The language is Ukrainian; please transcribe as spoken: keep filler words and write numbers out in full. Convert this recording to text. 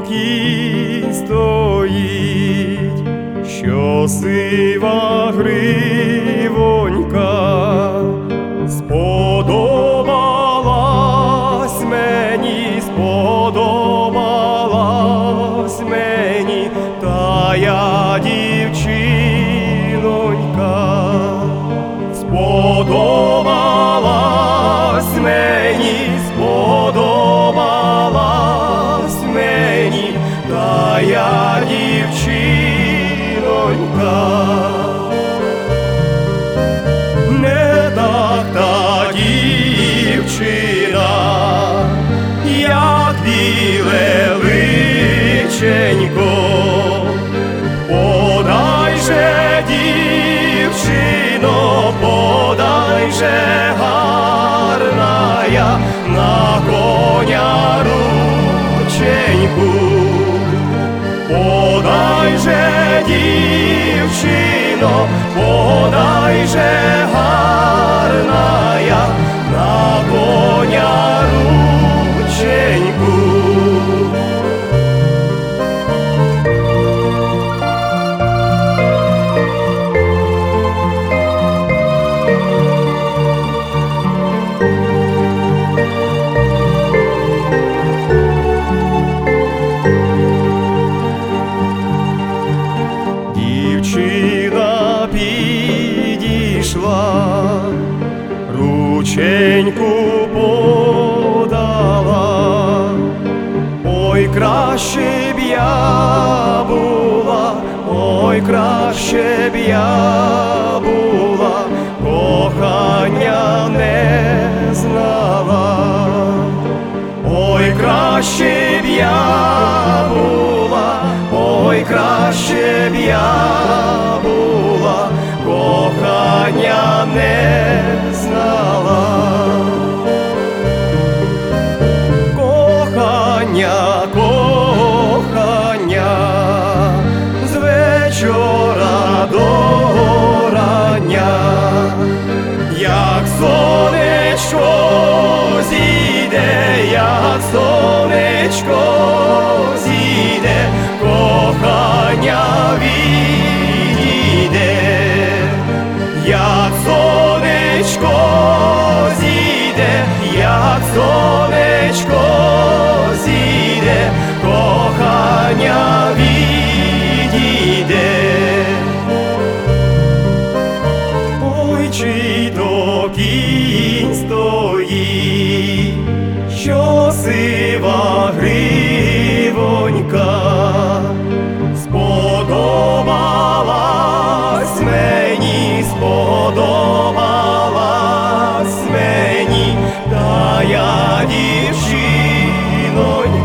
кінь стоїть, що сива гривонька. Сподобалась мені, сподобалась мені тая дівчинонька. Сподобалась мені, сподобалась мені тая дівчинонька. Не так та дівчина, як біле личенько. Подай же, дівчино, подай же, гарная, на коня рученьку. Подай же, дівчино, подай же, гарная, на коня рученьку. Дівчина підійшла, рученьку подала. Ой, краще б я була, ой, краще б я була, кохання не знала. Ой, краще б я була, ой, краще б я була, кохання не знала. Кохання, кохання, з вечора до рання, як сонечко зійде, як сонечко зійде, кохання відійде. Як сонечко зійде, як сонечко зійде, кохання відійде. Ой, чи то кінь стоїть, що сива гривонька. Сподобалась мені, сподобалась мені тая дівчинонька.